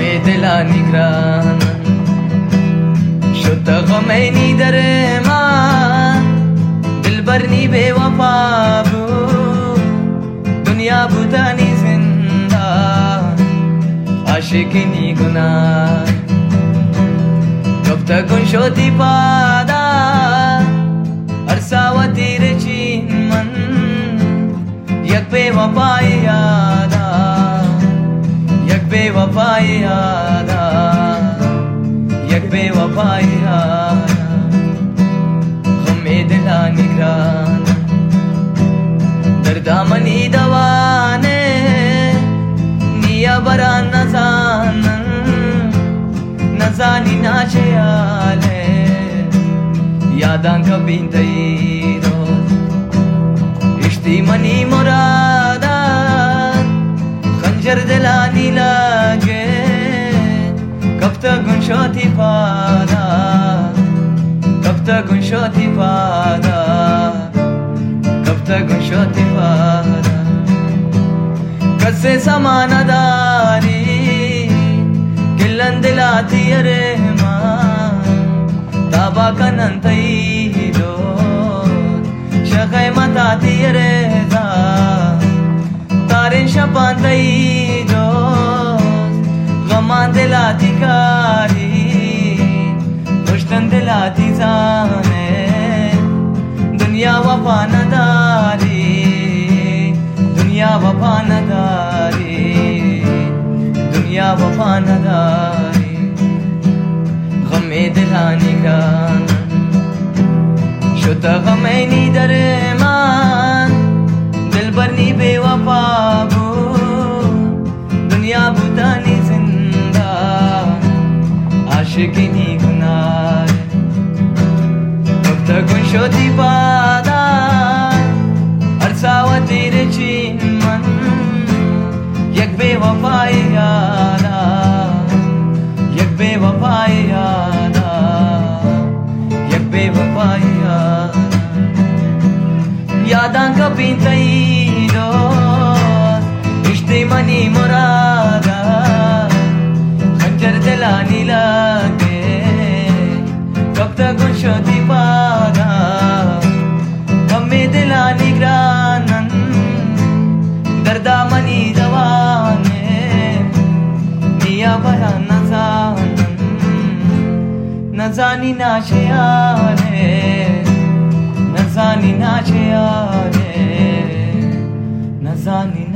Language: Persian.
دلا نگران شد غمینی در من دلبرنی بے وفا بود دنیا بودنی زنده عاشقی گناه کب تک گم شدی پادا عرصہ و تیر چین من یک بے وفای یادا یک بے وفای یادا یک بے وفای یادا غم دلا نگران در دامنی دوانے نیا برا نزانی ناچیالے یاداں کبھی تئی روز اشتی منی مرادا خنجر دلانی لگے کب تک گنشوتی پادا کب تک گنشوتی پادا کب تک گنشوتی پادا کسے سمانا داری کلن دلاتی رحمان تابا کنن تئی دو شخی متاتی رہزا تارین شپان تئی دو غمان دلاتی کاری کشتن دلاتی زانے دنیا وفا نداری دنیا وفا نداری دنیا وفا نداری غم دلا نگران شد غمینی در من دلبرنی بے وفا بود دنیا بودنی زنده عاشقی گناه کب تک گم شدی پادا عرصہ و تیر چین من یک بے وفای یادا یک بے وفای یادا یک بے وفای یادا یاداں کبھی تئی دوست اشتی منی مرادا خنجر دلانی لگے کب تک گم شدی پادا غم دلا نگران در دامنی دوانے نیا برا نزانی ناچیالے نزانی ناچیالے نزانی